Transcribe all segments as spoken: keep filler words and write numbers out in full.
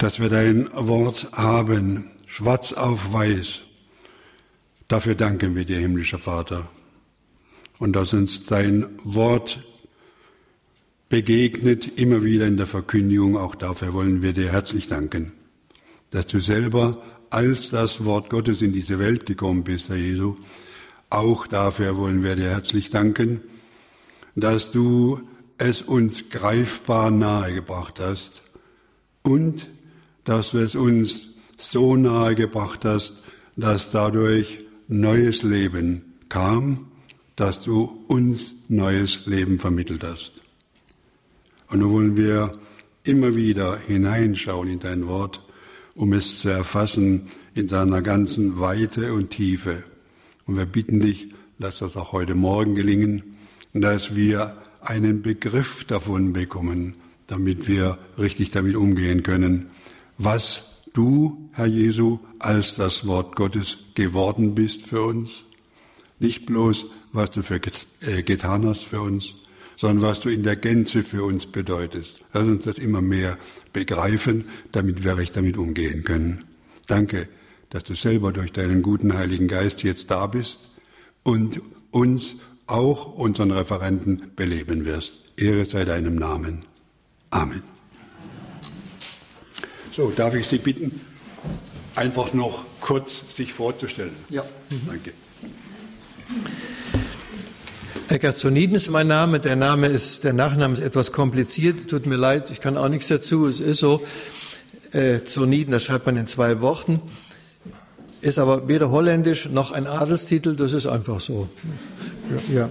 dass wir dein Wort haben, schwarz auf weiß. Dafür danken wir dir, himmlischer Vater. Und dass uns dein Wort begegnet, immer wieder in der Verkündigung, auch dafür wollen wir dir herzlich danken. Dass du selber als das Wort Gottes in diese Welt gekommen bist, Herr Jesu, auch dafür wollen wir dir herzlich danken, dass du es uns greifbar nahegebracht hast und dass du es uns so nahegebracht hast, dass dadurch neues Leben kam, dass du uns neues Leben vermittelt hast. Und nun wollen wir immer wieder hineinschauen in dein Wort, um es zu erfassen in seiner ganzen Weite und Tiefe. Und wir bitten dich, lass das auch heute Morgen gelingen, dass wir einen Begriff davon bekommen, damit wir richtig damit umgehen können, was du, Herr Jesu, als das Wort Gottes geworden bist für uns. Nicht bloß, was du für get- äh, getan hast für uns, sondern was du in der Gänze für uns bedeutest. Lass uns das immer mehr begreifen, damit wir recht damit umgehen können. Danke, dass du selber durch deinen guten Heiligen Geist jetzt da bist und uns, auch unseren Referenten, beleben wirst. Ehre sei deinem Namen. Amen. So, darf ich Sie bitten, einfach noch kurz sich vorzustellen? Ja. Danke. Eckart Zoniden ist mein Name. Der Name ist, der Nachname ist etwas kompliziert. Tut mir leid, ich kann auch nichts dazu. Es ist so. Äh, Zoniden, das schreibt man in zwei Worten. Ist aber weder holländisch noch ein Adelstitel. Das ist einfach so. Ja.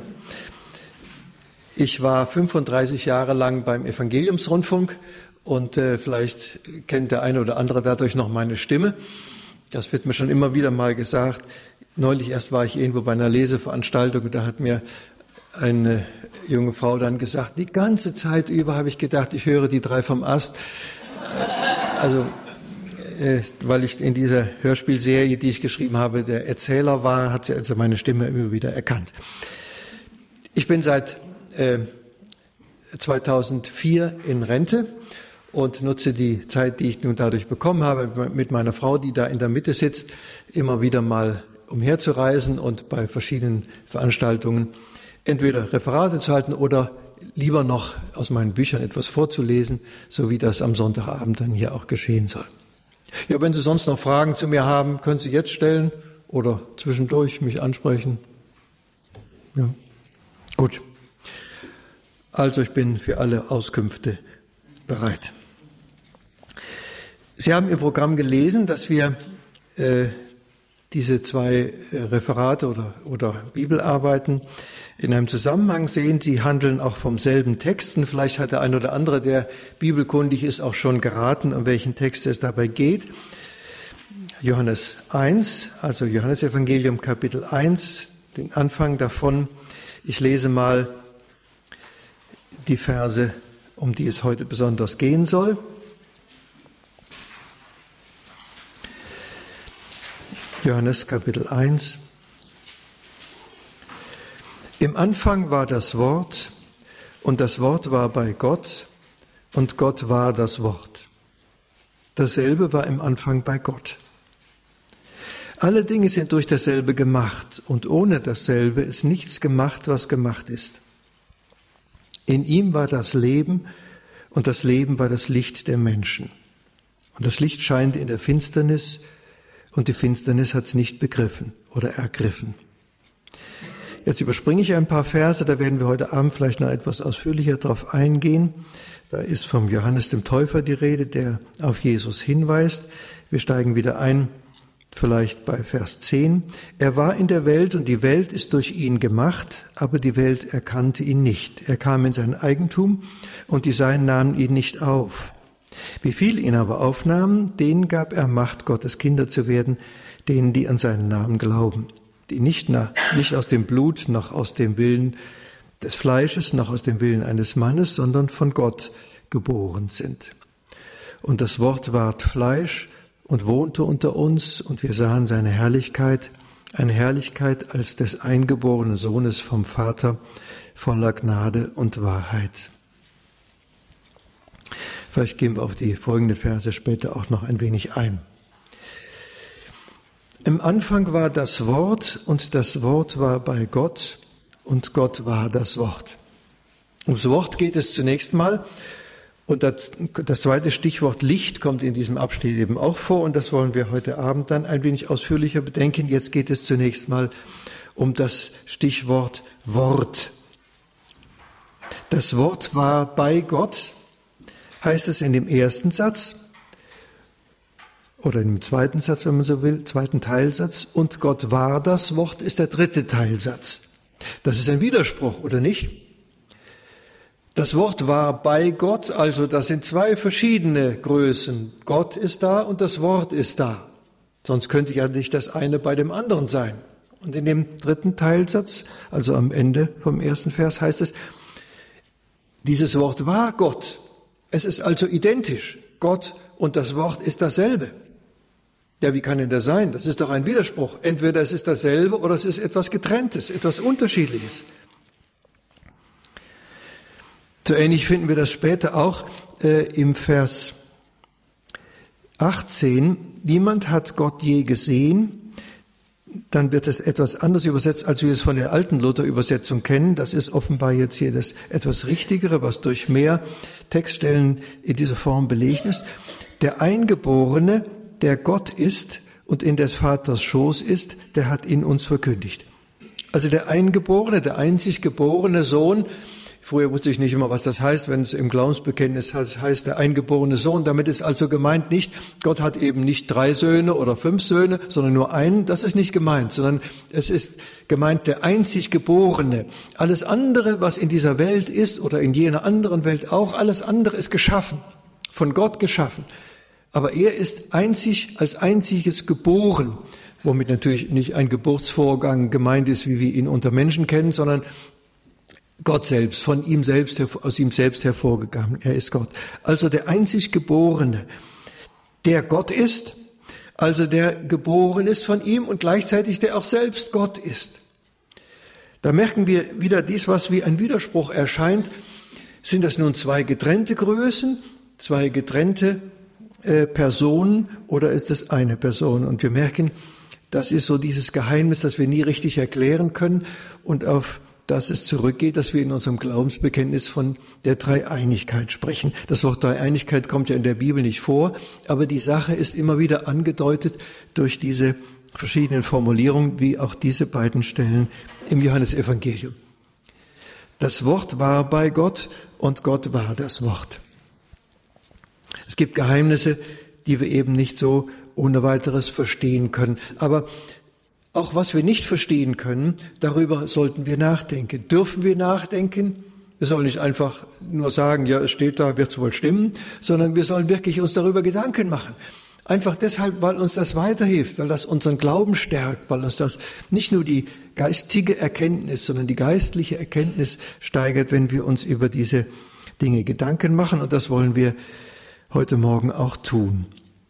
Ich war fünfunddreißig Jahre lang beim Evangeliumsrundfunk und äh, vielleicht kennt der eine oder andere dadurch noch meine Stimme. Das wird mir schon immer wieder mal gesagt. Neulich erst war ich irgendwo bei einer Leseveranstaltung und da hat mir eine junge Frau dann gesagt, die ganze Zeit über habe ich gedacht, ich höre die drei vom Ast. Also, äh, weil ich in dieser Hörspielserie, die ich geschrieben habe, der Erzähler war, hat sie also meine Stimme immer wieder erkannt. Ich bin seit äh, zweitausendvier in Rente und nutze die Zeit, die ich nun dadurch bekommen habe, mit meiner Frau, die da in der Mitte sitzt, immer wieder mal umherzureisen und bei verschiedenen Veranstaltungen entweder Referate zu halten oder lieber noch aus meinen Büchern etwas vorzulesen, so wie das am Sonntagabend dann hier auch geschehen soll. Ja, wenn Sie sonst noch Fragen zu mir haben, können Sie jetzt stellen oder zwischendurch mich ansprechen. Ja, gut. Also ich bin für alle Auskünfte bereit. Sie haben im Programm gelesen, dass wir äh, diese zwei Referate oder, oder Bibelarbeiten in einem Zusammenhang sehen. Sie handeln auch vom selben Texten. Vielleicht hat der ein oder andere, der bibelkundig ist, auch schon geraten, um welchen Text es dabei geht. Johannes eins, also Johannesevangelium Kapitel eins, den Anfang davon. Ich lese mal die Verse, um die es heute besonders gehen soll. Johannes Kapitel eins. Im Anfang war das Wort, und das Wort war bei Gott, und Gott war das Wort. Dasselbe war im Anfang bei Gott. Alle Dinge sind durch dasselbe gemacht, und ohne dasselbe ist nichts gemacht, was gemacht ist. In ihm war das Leben, und das Leben war das Licht der Menschen. Und das Licht scheint in der Finsternis, und die Finsternis hat es nicht begriffen oder ergriffen. Jetzt überspringe ich ein paar Verse, da werden wir heute Abend vielleicht noch etwas ausführlicher darauf eingehen. Da ist vom Johannes dem Täufer die Rede, der auf Jesus hinweist. Wir steigen wieder ein, vielleicht bei Vers zehn. Er war in der Welt und die Welt ist durch ihn gemacht, aber die Welt erkannte ihn nicht. Er kam in sein Eigentum und die Seinen nahmen ihn nicht auf. Wie viel ihn aber aufnahmen, denen gab er Macht, Gottes Kinder zu werden, denen, die an seinen Namen glauben, die nicht, nach, nicht aus dem Blut, noch aus dem Willen des Fleisches, noch aus dem Willen eines Mannes, sondern von Gott geboren sind. Und das Wort ward Fleisch und wohnte unter uns, und wir sahen seine Herrlichkeit, eine Herrlichkeit als des eingeborenen Sohnes vom Vater, voller Gnade und Wahrheit. Vielleicht gehen wir auf die folgenden Verse später auch noch ein wenig ein. Im Anfang war das Wort und das Wort war bei Gott und Gott war das Wort. Ums Wort geht es zunächst mal und das, das zweite Stichwort Licht kommt in diesem Abschnitt eben auch vor und das wollen wir heute Abend dann ein wenig ausführlicher bedenken. Jetzt geht es zunächst mal um das Stichwort Wort. Das Wort war bei Gott, heißt es in dem ersten Satz oder im zweiten Satz, wenn man so will, zweiten Teilsatz. Und Gott war das Wort ist der dritte Teilsatz. Das ist ein Widerspruch, oder nicht? Das Wort war bei Gott, also das sind zwei verschiedene Größen. Gott ist da und das Wort ist da. Sonst könnte ja nicht das eine bei dem anderen sein. Und in dem dritten Teilsatz, also am Ende vom ersten Vers, heißt es, dieses Wort war Gott. Es ist also identisch. Gott und das Wort ist dasselbe. Ja, wie kann denn das sein? Das ist doch ein Widerspruch. Entweder es ist dasselbe oder es ist etwas Getrenntes, etwas Unterschiedliches. So ähnlich finden wir das später auch äh, im Vers achtzehn. Niemand hat Gott je gesehen. Dann wird es etwas anders übersetzt, als wir es von der alten Luther-Übersetzung kennen. Das ist offenbar jetzt hier das etwas Richtigere, was durch mehr Textstellen in dieser Form belegt ist. Der Eingeborene, der Gott ist und in des Vaters Schoß ist, der hat ihn uns verkündigt. Also der Eingeborene, der einzig geborene Sohn. Früher wusste ich nicht immer, was das heißt, wenn es im Glaubensbekenntnis heißt, der eingeborene Sohn. Damit ist also gemeint nicht, Gott hat eben nicht drei Söhne oder fünf Söhne, sondern nur einen. Das ist nicht gemeint, sondern es ist gemeint der einzig Geborene. Alles andere, was in dieser Welt ist oder in jener anderen Welt auch, alles andere ist geschaffen, von Gott geschaffen. Aber er ist einzig als einziges geboren, womit natürlich nicht ein Geburtsvorgang gemeint ist, wie wir ihn unter Menschen kennen, sondern Gott selbst, von ihm selbst, aus ihm selbst hervorgegangen. Er ist Gott. Also der einzig Geborene, der Gott ist, also der geboren ist von ihm und gleichzeitig der auch selbst Gott ist. Da merken wir wieder dies, was wie ein Widerspruch erscheint. Sind das nun zwei getrennte Größen, zwei getrennte äh, Personen oder ist es eine Person? Und wir merken, das ist so dieses Geheimnis, das wir nie richtig erklären können und auf dass es zurückgeht, dass wir in unserem Glaubensbekenntnis von der Dreieinigkeit sprechen. Das Wort Dreieinigkeit kommt ja in der Bibel nicht vor, aber die Sache ist immer wieder angedeutet durch diese verschiedenen Formulierungen, wie auch diese beiden Stellen im Johannesevangelium. Das Wort war bei Gott und Gott war das Wort. Es gibt Geheimnisse, die wir eben nicht so ohne weiteres verstehen können, aber auch was wir nicht verstehen können, darüber sollten wir nachdenken. Dürfen wir nachdenken? Wir sollen nicht einfach nur sagen, ja, es steht da, wird es wohl stimmen, sondern wir sollen wirklich uns darüber Gedanken machen. Einfach deshalb, weil uns das weiterhilft, weil das unseren Glauben stärkt, weil uns das nicht nur die geistige Erkenntnis, sondern die geistliche Erkenntnis steigert, wenn wir uns über diese Dinge Gedanken machen. Und das wollen wir heute Morgen auch tun.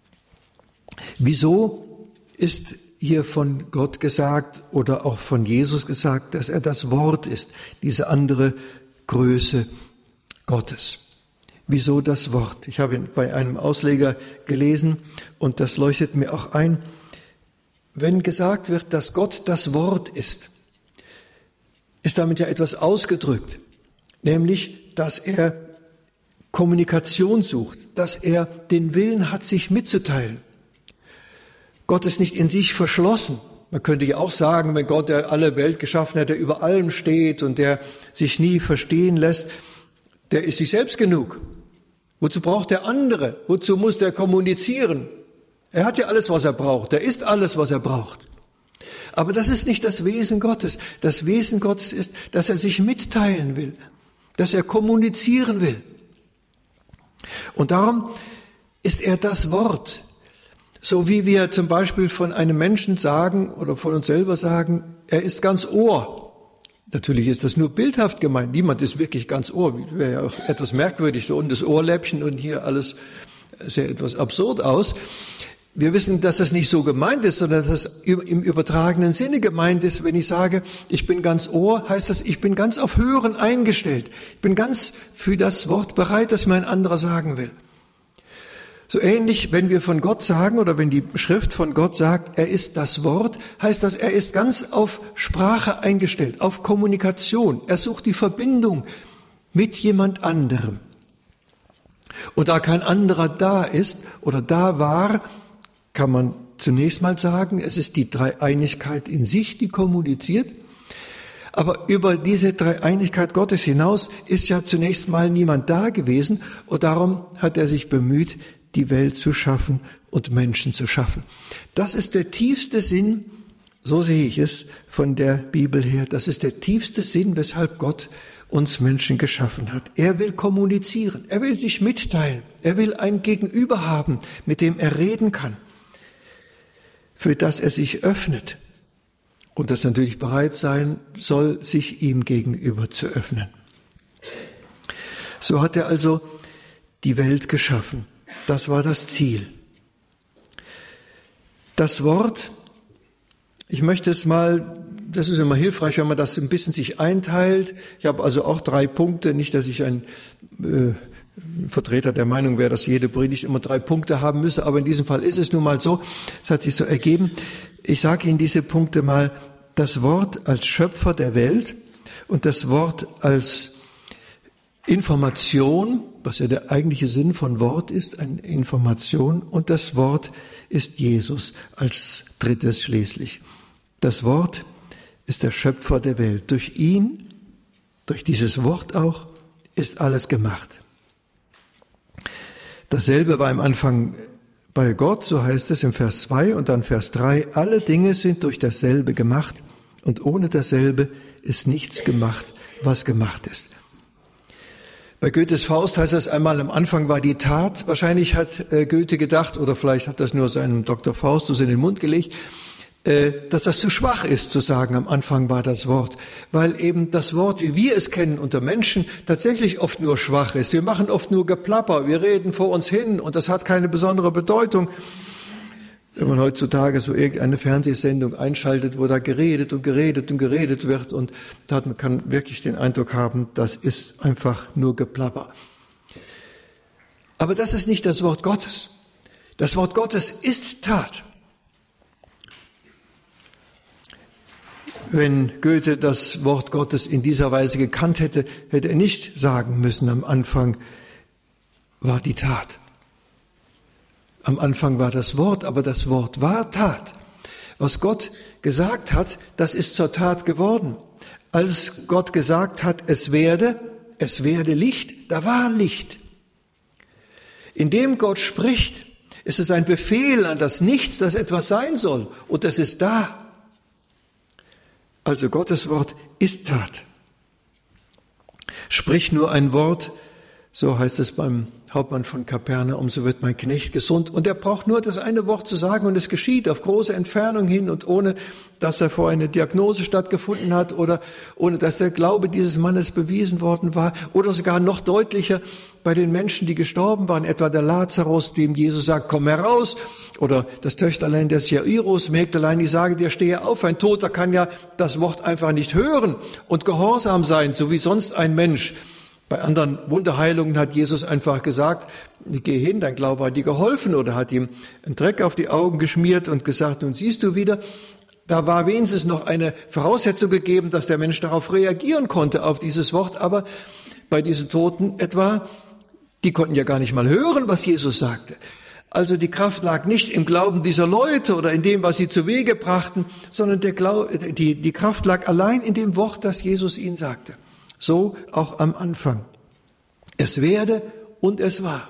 Wieso ist hier von Gott gesagt oder auch von Jesus gesagt, dass er das Wort ist, diese andere Größe Gottes. Wieso das Wort? Ich habe bei einem Ausleger gelesen und das leuchtet mir auch ein. Wenn gesagt wird, dass Gott das Wort ist, ist damit ja etwas ausgedrückt, nämlich, dass er Kommunikation sucht, dass er den Willen hat, sich mitzuteilen. Gott ist nicht in sich verschlossen. Man könnte ja auch sagen, wenn Gott, der alle Welt geschaffen hat, der über allem steht und der sich nie verstehen lässt, der ist sich selbst genug. Wozu braucht der andere? Wozu muss der kommunizieren? Er hat ja alles, was er braucht. Er ist alles, was er braucht. Aber das ist nicht das Wesen Gottes. Das Wesen Gottes ist, dass er sich mitteilen will, dass er kommunizieren will. Und darum ist er das Wort. So wie wir zum Beispiel von einem Menschen sagen oder von uns selber sagen, er ist ganz Ohr. Natürlich ist das nur bildhaft gemeint. Niemand ist wirklich ganz Ohr. Wäre ja auch etwas merkwürdig. Da unten das Ohrläppchen und hier alles sehr etwas absurd aus. Wir wissen, dass das nicht so gemeint ist, sondern dass das im übertragenen Sinne gemeint ist. Wenn ich sage, ich bin ganz Ohr, heißt das, ich bin ganz auf Hören eingestellt. Ich bin ganz für das Wort bereit, das mir ein anderer sagen will. So ähnlich, wenn wir von Gott sagen oder wenn die Schrift von Gott sagt, er ist das Wort, heißt das, er ist ganz auf Sprache eingestellt, auf Kommunikation. Er sucht die Verbindung mit jemand anderem. Und da kein anderer da ist oder da war, kann man zunächst mal sagen, es ist die Dreieinigkeit in sich, die kommuniziert. Aber über diese Dreieinigkeit Gottes hinaus ist ja zunächst mal niemand da gewesen und darum hat er sich bemüht, die Welt zu schaffen und Menschen zu schaffen. Das ist der tiefste Sinn, so sehe ich es von der Bibel her, das ist der tiefste Sinn, weshalb Gott uns Menschen geschaffen hat. Er will kommunizieren, er will sich mitteilen, er will ein Gegenüber haben, mit dem er reden kann, für das er sich öffnet und das natürlich bereit sein soll, sich ihm gegenüber zu öffnen. So hat er also die Welt geschaffen. Das war das Ziel. Das Wort, ich möchte es mal, das ist immer hilfreich, wenn man das ein bisschen sich einteilt. Ich habe also auch drei Punkte, nicht, dass ich ein äh, Vertreter der Meinung wäre, dass jede Predigt immer drei Punkte haben müsse, aber in diesem Fall ist es nun mal so, es hat sich so ergeben. Ich sage Ihnen diese Punkte mal, das Wort als Schöpfer der Welt und das Wort als Information, was ja der eigentliche Sinn von Wort ist, eine Information, und das Wort ist Jesus als drittes schließlich. Das Wort ist der Schöpfer der Welt. Durch ihn, durch dieses Wort auch, ist alles gemacht. Dasselbe war am Anfang bei Gott, so heißt es im Vers zwei und dann Vers drei, alle Dinge sind durch dasselbe gemacht und ohne dasselbe ist nichts gemacht, was gemacht ist. Bei Goethes Faust heißt es einmal, am Anfang war die Tat. Wahrscheinlich hat äh, Goethe gedacht, oder vielleicht hat das nur seinem Doktor Faustus in den Mund gelegt, äh, dass das zu schwach ist, zu sagen, am Anfang war das Wort. Weil eben das Wort, wie wir es kennen unter Menschen, tatsächlich oft nur schwach ist. Wir machen oft nur Geplapper, wir reden vor uns hin und das hat keine besondere Bedeutung. Wenn man heutzutage so irgendeine Fernsehsendung einschaltet, wo da geredet und geredet und geredet wird und da hat man kann wirklich den Eindruck haben, das ist einfach nur Geplapper. Aber das ist nicht das Wort Gottes. Das Wort Gottes ist Tat. Wenn Goethe das Wort Gottes in dieser Weise gekannt hätte, hätte er nicht sagen müssen, am Anfang war die Tat. Am Anfang war das Wort, aber das Wort war Tat. Was Gott gesagt hat, das ist zur Tat geworden. Als Gott gesagt hat, es werde, es werde Licht, da war Licht. Indem Gott spricht, ist es ein Befehl an das Nichts, dass etwas sein soll, und das ist da. Also Gottes Wort ist Tat. Sprich nur ein Wort, so heißt es beim Hauptmann von Kapernaum, so wird mein Knecht gesund. Und er braucht nur das eine Wort zu sagen und es geschieht auf große Entfernung hin und ohne, dass er vorher eine Diagnose stattgefunden hat oder ohne, dass der Glaube dieses Mannes bewiesen worden war oder sogar noch deutlicher bei den Menschen, die gestorben waren, etwa der Lazarus, dem Jesus sagt, komm heraus, oder das Töchterlein des Jairus, Mägdelein, die sagen dir, stehe auf. Ein Toter kann ja das Wort einfach nicht hören und gehorsam sein, so wie sonst ein Mensch. Bei anderen Wunderheilungen hat Jesus einfach gesagt, geh hin, dein Glaube hat dir geholfen, oder hat ihm einen Dreck auf die Augen geschmiert und gesagt, nun siehst du wieder. Da war wenigstens noch eine Voraussetzung gegeben, dass der Mensch darauf reagieren konnte, auf dieses Wort. Aber bei diesen Toten etwa, die konnten ja gar nicht mal hören, was Jesus sagte. Also die Kraft lag nicht im Glauben dieser Leute oder in dem, was sie zu Wege brachten, sondern der Glaube, die, die Kraft lag allein in dem Wort, das Jesus ihnen sagte. So auch am Anfang. Es werde und es war.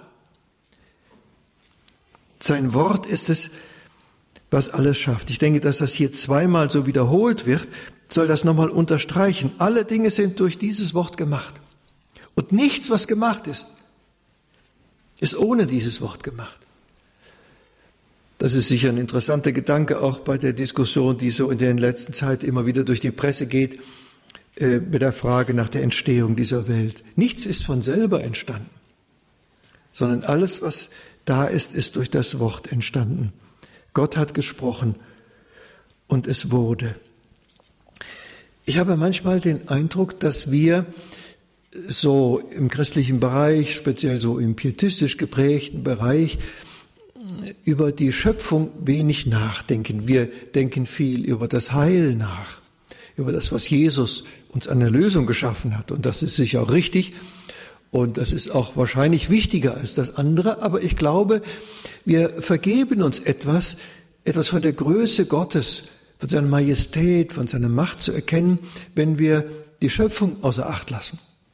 Sein Wort ist es, was alles schafft. Ich denke, dass das hier zweimal so wiederholt wird, soll das nochmal unterstreichen. Alle Dinge sind durch dieses Wort gemacht. Und nichts, was gemacht ist, ist ohne dieses Wort gemacht. Das ist sicher ein interessanter Gedanke, auch bei der Diskussion, die so in der letzten Zeit immer wieder durch die Presse geht, mit der Frage nach der Entstehung dieser Welt. Nichts ist von selber entstanden, sondern alles, was da ist, ist durch das Wort entstanden. Gott hat gesprochen und es wurde. Ich habe manchmal den Eindruck, dass wir so im christlichen Bereich, speziell so im pietistisch geprägten Bereich, über die Schöpfung wenig nachdenken. Wir denken viel über das Heil nach, über das, was Jesus uns an der Lösung geschaffen hat. Und das ist sicher auch richtig und das ist auch wahrscheinlich wichtiger als das andere. Aber ich glaube, wir vergeben uns etwas, etwas von der Größe Gottes, von seiner Majestät, von seiner Macht zu erkennen, wenn wir die Schöpfung außer Acht lassen.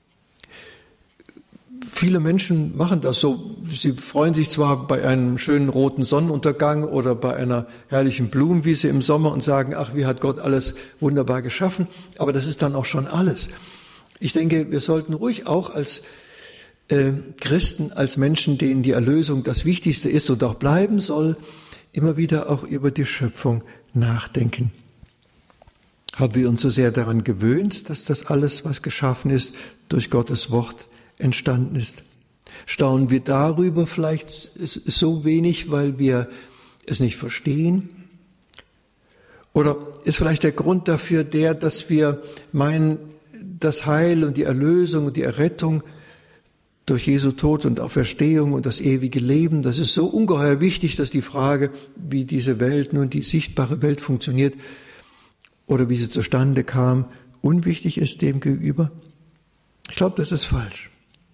Viele Menschen machen das so. Sie freuen sich zwar bei einem schönen roten Sonnenuntergang oder bei einer herrlichen Blumenwiese im Sommer und sagen, ach, wie hat Gott alles wunderbar geschaffen, aber das ist dann auch schon alles. Ich denke, wir sollten ruhig auch als äh, Christen, als Menschen, denen die Erlösung das Wichtigste ist und auch bleiben soll, immer wieder auch über die Schöpfung nachdenken. Haben wir uns so sehr daran gewöhnt, dass das alles, was geschaffen ist, durch Gottes Wort entstanden ist? Staunen wir darüber vielleicht so wenig, weil wir es nicht verstehen? Oder ist vielleicht der Grund dafür der, dass wir meinen, das Heil und die Erlösung und die Errettung durch Jesu Tod und Auferstehung und das ewige Leben, das ist so ungeheuer wichtig, dass die Frage, wie diese Welt, nun die sichtbare Welt funktioniert oder wie sie zustande kam, unwichtig ist dem gegenüber? Ich glaube, das ist falsch.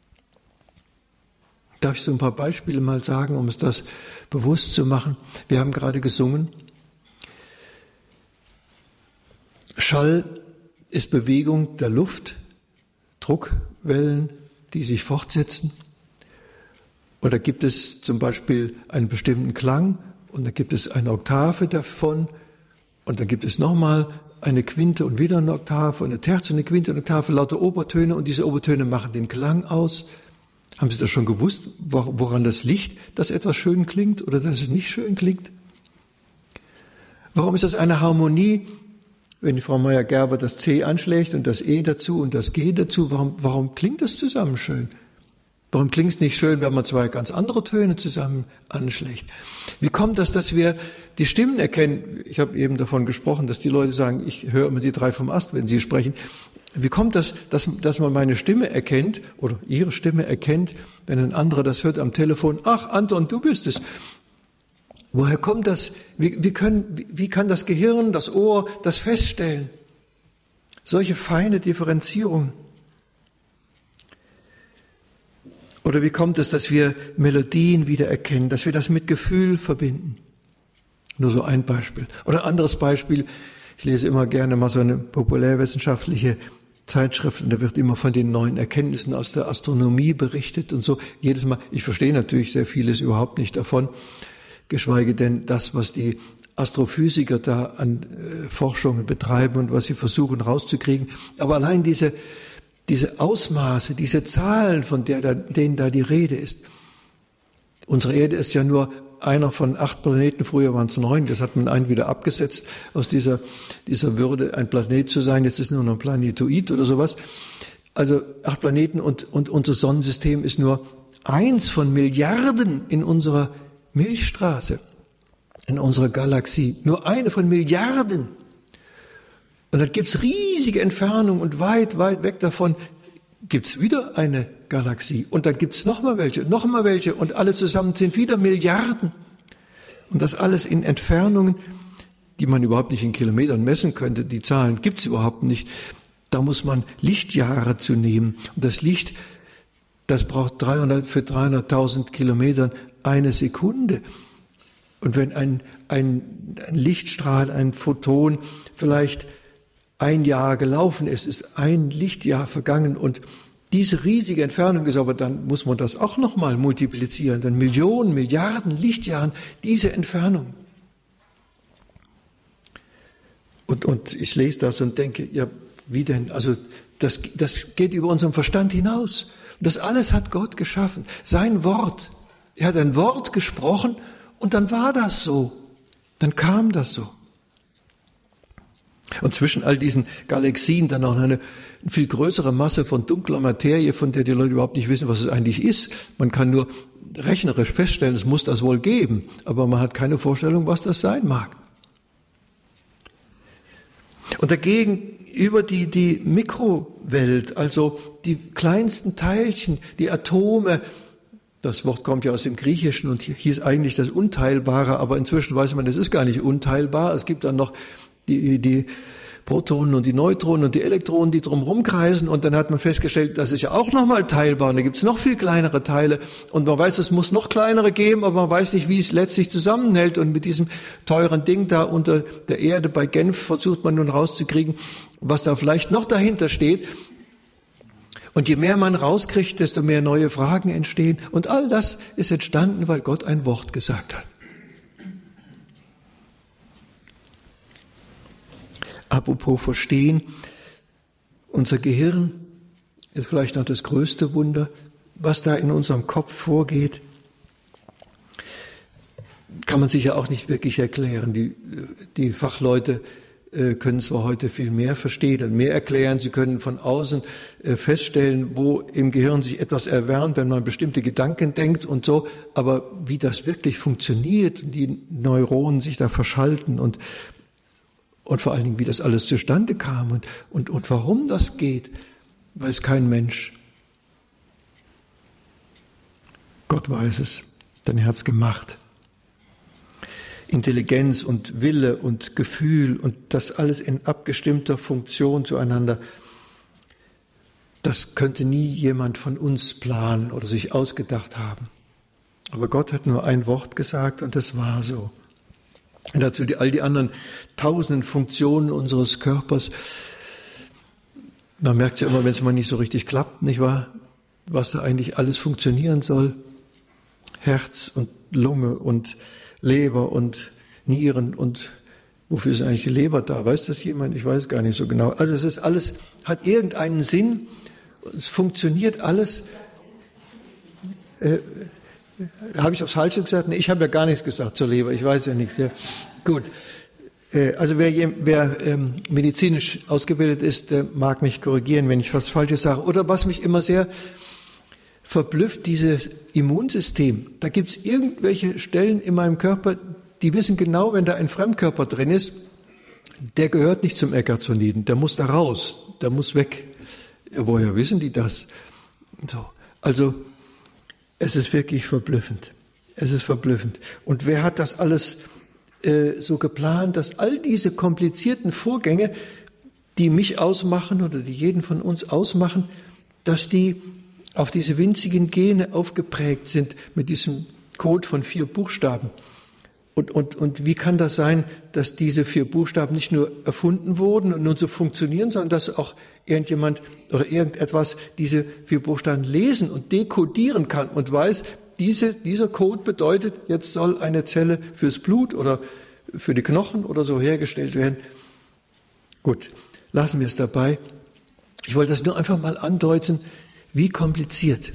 Darf ich so ein paar Beispiele mal sagen, um es das bewusst zu machen? Wir haben gerade gesungen. Schall ist Bewegung der Luft, Druckwellen, die sich fortsetzen. Oder gibt es zum Beispiel einen bestimmten Klang und da gibt es eine Oktave davon und dann gibt es nochmal eine Quinte und wieder eine Oktave und eine Terz und eine Quinte und eine Oktave, lauter Obertöne und diese Obertöne machen den Klang aus. Haben Sie das schon gewusst, woran das liegt, dass etwas schön klingt oder dass es nicht schön klingt? Warum ist das eine Harmonie, wenn die Frau Meyer-Gerber das C anschlägt und das E dazu und das G dazu? Warum, warum klingt das zusammen schön? Warum klingt es nicht schön, wenn man zwei ganz andere Töne zusammen anschlägt? Wie kommt das, dass wir die Stimmen erkennen? Ich habe eben davon gesprochen, dass die Leute sagen, ich höre immer die drei vom Ast, wenn sie sprechen. Wie kommt das, dass, dass man meine Stimme erkennt oder ihre Stimme erkennt, wenn ein anderer das hört am Telefon? Ach, Anton, du bist es. Woher kommt das? Wie, wie, können, wie, wie kann das Gehirn, das Ohr das feststellen? Solche feine Differenzierung. Oder wie kommt es, dass wir Melodien wiedererkennen, dass wir das mit Gefühl verbinden? Nur so ein Beispiel. Oder ein anderes Beispiel. Ich lese immer gerne mal so eine populärwissenschaftliche Zeitschrift und da wird immer von den neuen Erkenntnissen aus der Astronomie berichtet und so. Jedes Mal, ich verstehe natürlich sehr vieles überhaupt nicht davon, geschweige denn das, was die Astrophysiker da an äh, Forschungen betreiben und was sie versuchen rauszukriegen. Aber allein diese, diese Ausmaße, diese Zahlen, von der da, denen da die Rede ist. Unsere Erde ist ja nur einer von acht Planeten, früher waren es neun, das hat man einen wieder abgesetzt aus dieser, dieser Würde, ein Planet zu sein, jetzt ist nur noch ein Planetoid oder sowas. Also acht Planeten und, und unser Sonnensystem ist nur eins von Milliarden in unserer Milchstraße, in unserer Galaxie, nur eine von Milliarden. Und dann gibt's riesige Entfernungen und weit, weit weg davon gibt's wieder eine Galaxie und dann gibt's noch mal welche, noch mal welche und alle zusammen sind wieder Milliarden. Und das alles in Entfernungen, die man überhaupt nicht in Kilometern messen könnte. Die Zahlen gibt's überhaupt nicht. Da muss man Lichtjahre zu nehmen. Und das Licht, das braucht dreihundert, für dreihunderttausend Kilometern eine Sekunde. Und wenn ein, ein, ein Lichtstrahl, ein Photon vielleicht ein Jahr gelaufen ist, ist ein Lichtjahr vergangen und diese riesige Entfernung ist, aber dann muss man das auch nochmal multiplizieren, dann Millionen, Milliarden Lichtjahren, diese Entfernung. Und, und ich lese das und denke, ja, wie denn? Also das, das geht über unseren Verstand hinaus. Und das alles hat Gott geschaffen. Sein Wort. Er hat ein Wort gesprochen und dann war das so. Dann kam das so. Und zwischen all diesen Galaxien dann auch eine viel größere Masse von dunkler Materie, von der die Leute überhaupt nicht wissen, was es eigentlich ist. Man kann nur rechnerisch feststellen, es muss das wohl geben, aber man hat keine Vorstellung, was das sein mag. Und dagegen über die, die Mikrowelt, also die kleinsten Teilchen, die Atome, Das Wort kommt ja aus dem Griechischen und hieß eigentlich das Unteilbare, aber inzwischen weiß man, es ist gar nicht unteilbar. Es gibt dann noch die, die Protonen und die Neutronen und die Elektronen, die drumherum kreisen, und dann hat man festgestellt, das ist ja auch nochmal teilbar, und da gibt es noch viel kleinere Teile, und man weiß, es muss noch kleinere geben, aber man weiß nicht, wie es letztlich zusammenhält, und mit diesem teuren Ding da unter der Erde bei Genf versucht man nun rauszukriegen, was da vielleicht noch dahinter steht. Und je mehr man rauskriegt, desto mehr neue Fragen entstehen. Und all das ist entstanden, weil Gott ein Wort gesagt hat. Apropos verstehen, unser Gehirn ist vielleicht noch das größte Wunder, was da in unserem Kopf vorgeht. Kann man sich ja auch nicht wirklich erklären. Die, die Fachleute können zwar heute viel mehr verstehen und mehr erklären, sie können von außen feststellen, wo im Gehirn sich etwas erwärmt, wenn man bestimmte Gedanken denkt und so, aber wie das wirklich funktioniert, die Neuronen sich da verschalten und, und vor allen Dingen, wie das alles zustande kam und, und, und warum das geht, weiß kein Mensch. Gott weiß es, denn er hat es gemacht. Intelligenz und Wille und Gefühl und das alles in abgestimmter Funktion zueinander, das könnte nie jemand von uns planen oder sich ausgedacht haben. Aber Gott hat nur ein Wort gesagt und das war so. Und dazu die, all die anderen tausenden Funktionen unseres Körpers. Man merkt ja immer, wenn es mal nicht so richtig klappt, nicht wahr? Was da eigentlich alles funktionieren soll. Herz und Lunge und Leber und Nieren und wofür ist eigentlich die Leber da? Weiß das jemand? Ich weiß gar nicht so genau. Also es ist alles, hat irgendeinen Sinn, es funktioniert alles. Äh, habe ich aufs Falsche gesagt? Nee, ich habe ja gar nichts gesagt zur Leber, ich weiß ja nichts. Ja. Gut, äh, also wer, wer ähm, medizinisch ausgebildet ist, der mag mich korrigieren, wenn ich was Falsches sage. Oder was mich immer sehr verblüfft, dieses Immunsystem. Da gibt es irgendwelche Stellen in meinem Körper, die wissen genau, wenn da ein Fremdkörper drin ist, der gehört nicht zum Eckartsoniden, der muss da raus, der muss weg. Woher wissen die das? So. Also es ist wirklich verblüffend. Es ist verblüffend. Und wer hat das alles äh, so geplant, dass all diese komplizierten Vorgänge, die mich ausmachen oder die jeden von uns ausmachen, dass die auf diese winzigen Gene aufgeprägt sind mit diesem Code von vier Buchstaben. Und, und, und wie kann das sein, dass diese vier Buchstaben nicht nur erfunden wurden und nun so funktionieren, sondern dass auch irgendjemand oder irgendetwas diese vier Buchstaben lesen und dekodieren kann und weiß, diese, dieser Code bedeutet, jetzt soll eine Zelle fürs Blut oder für die Knochen oder so hergestellt werden. Gut, lassen wir es dabei. Ich wollte das nur einfach mal andeuten, wie kompliziert,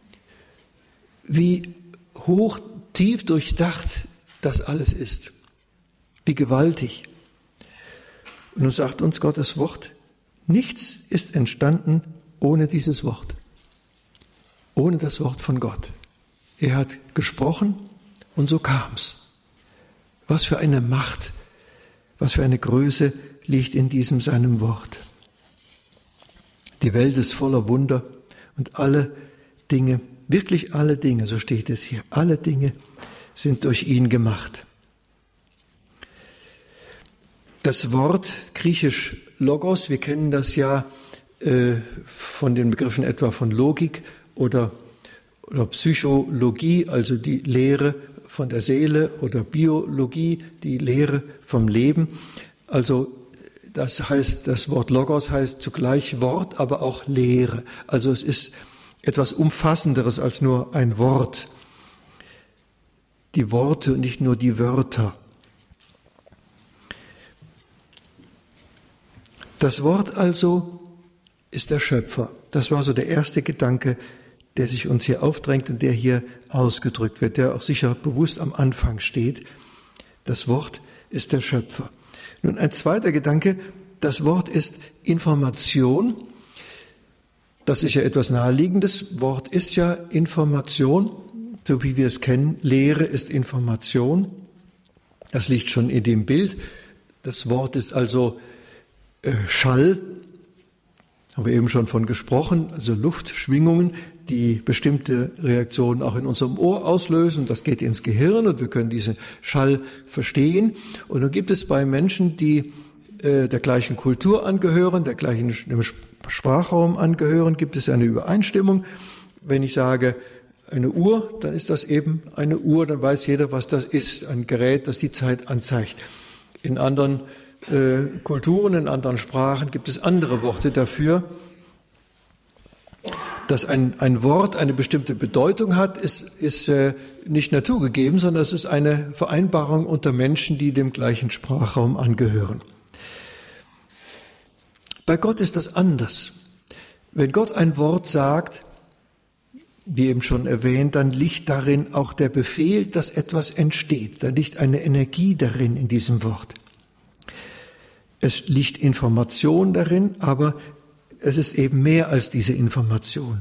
wie hoch, tief durchdacht das alles ist, wie gewaltig. Und nun sagt uns Gottes Wort, nichts ist entstanden ohne dieses Wort, ohne das Wort von Gott. Er hat gesprochen und so kam's. Was für eine Macht, was für eine Größe liegt in diesem seinem Wort. Die Welt ist voller Wunder. Und alle Dinge, wirklich alle Dinge, so steht es hier, alle Dinge sind durch ihn gemacht. Das Wort, griechisch Logos, wir kennen das ja äh, von den Begriffen etwa von Logik oder, oder Psychologie, also die Lehre von der Seele, oder Biologie, die Lehre vom Leben. Also das heißt, das Wort Logos heißt zugleich Wort, aber auch Lehre. Also es ist etwas Umfassenderes als nur ein Wort. Die Worte und nicht nur die Wörter. Das Wort also ist der Schöpfer. Das war so der erste Gedanke, der sich uns hier aufdrängt und der hier ausgedrückt wird, der auch sicher bewusst am Anfang steht. Das Wort ist der Schöpfer. Nun ein zweiter Gedanke, das Wort ist Information. Das ist ja etwas Naheliegendes. Wort ist ja Information, so wie wir es kennen. Lehre ist Information. Das liegt schon in dem Bild. Das Wort ist also äh, Schall, haben wir eben schon von gesprochen, also Luftschwingungen, die bestimmte Reaktionen auch in unserem Ohr auslösen. Das geht ins Gehirn und wir können diesen Schall verstehen. Und dann gibt es bei Menschen, die äh, der gleichen Kultur angehören, der gleichen dem Sprachraum angehören, gibt es eine Übereinstimmung. Wenn ich sage eine Uhr, dann ist das eben eine Uhr, dann weiß jeder, was das ist, ein Gerät, das die Zeit anzeigt. In anderen äh, Kulturen, in anderen Sprachen gibt es andere Worte dafür. Dass ein, ein Wort eine bestimmte Bedeutung hat, ist, ist äh, nicht naturgegeben, sondern es ist eine Vereinbarung unter Menschen, die dem gleichen Sprachraum angehören. Bei Gott ist das anders. Wenn Gott ein Wort sagt, wie eben schon erwähnt, dann liegt darin auch der Befehl, dass etwas entsteht. Da liegt eine Energie darin in diesem Wort. Es liegt Information darin, aber es ist eben mehr als diese Information.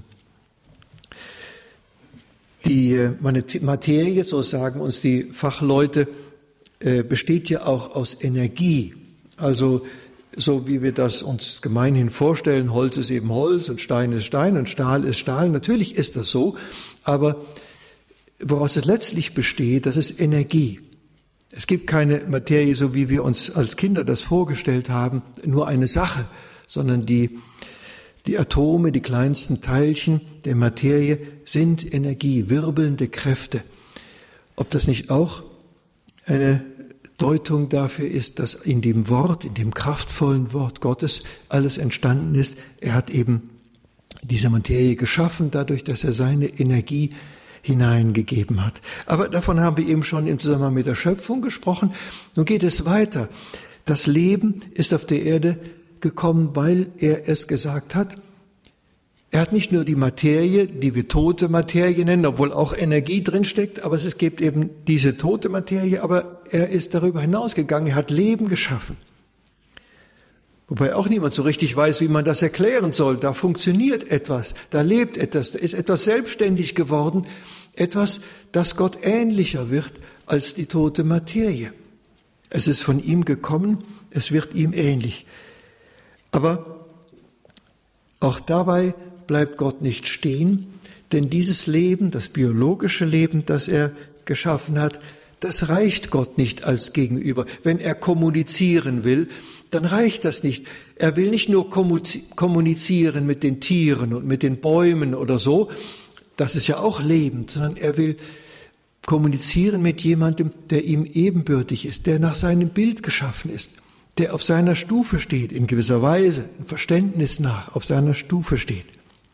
Die Materie, so sagen uns die Fachleute, besteht ja auch aus Energie. Also so wie wir das uns gemeinhin vorstellen, Holz ist eben Holz und Stein ist Stein und Stahl ist Stahl. Natürlich ist das so, aber woraus es letztlich besteht, das ist Energie. Es gibt keine Materie, so wie wir uns als Kinder das vorgestellt haben, nur eine Sache, sondern die, die Atome, die kleinsten Teilchen der Materie sind Energie, wirbelnde Kräfte. Ob das nicht auch eine Deutung dafür ist, dass in dem Wort, in dem kraftvollen Wort Gottes alles entstanden ist. Er hat eben diese Materie geschaffen, dadurch, dass er seine Energie hineingegeben hat. Aber davon haben wir eben schon im Zusammenhang mit der Schöpfung gesprochen. Nun geht es weiter. Das Leben ist auf der Erde gekommen, weil er es gesagt hat. Er hat nicht nur die Materie, die wir tote Materie nennen, obwohl auch Energie drinsteckt, aber es gibt eben diese tote Materie, aber er ist darüber hinausgegangen, er hat Leben geschaffen. Wobei auch niemand so richtig weiß, wie man das erklären soll. Da funktioniert etwas, da lebt etwas, da ist etwas selbstständig geworden, etwas, das Gott ähnlicher wird als die tote Materie. Es ist von ihm gekommen, es wird ihm ähnlich. Aber auch dabei bleibt Gott nicht stehen, denn dieses Leben, das biologische Leben, das er geschaffen hat, das reicht Gott nicht als Gegenüber. Wenn er kommunizieren will, dann reicht das nicht. Er will nicht nur kommunizieren mit den Tieren und mit den Bäumen oder so, das ist ja auch Leben, sondern er will kommunizieren mit jemandem, der ihm ebenbürtig ist, der nach seinem Bild geschaffen ist, der auf seiner Stufe steht, in gewisser Weise, im Verständnis nach, auf seiner Stufe steht.